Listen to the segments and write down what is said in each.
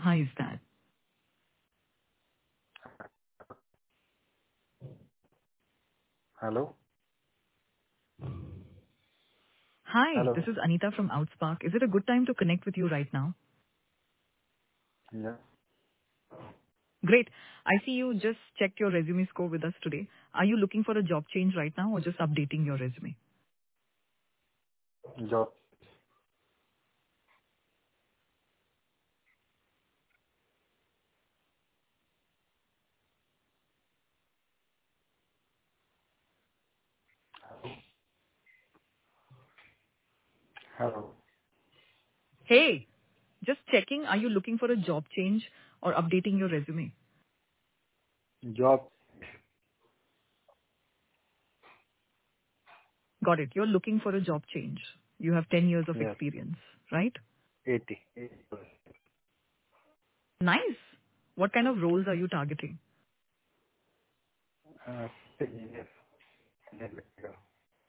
high is that? Hello? Hi, this Hello? is Anita from Outspark. Is it a good time to connect with you right now? Yeah. Great. I see you just checked your resume score with us today. Are you looking for a job change right now or just updating your resume? Job. Hello? Hey, just checking. Are you looking for a job change or updating your resume? Job. Got it. You're looking for a job change. You have 10 years of Yes. experience, right? 80. 80%. Nice. What kind of roles are you targeting? Uh, yes. Electrical.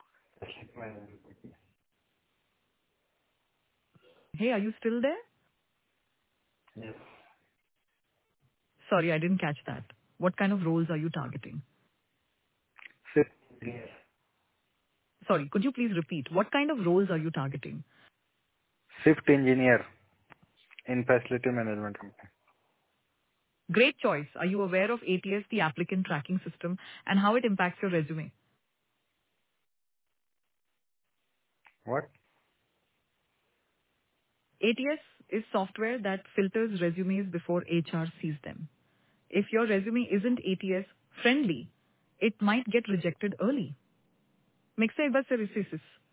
Hey, are you still there? Yes. Sorry, I didn't catch that. What kind of roles are you targeting? Shift engineer. Sorry, could you please repeat? What kind of roles are you targeting? Shift engineer in facility management company. Great choice. Are you aware of ATS, the applicant tracking system, and how it impacts your resume? What? ATS is software that filters resumes before HR sees them. If your resume isn't ATS friendly, it might get rejected early. Make से एक बार से recesses.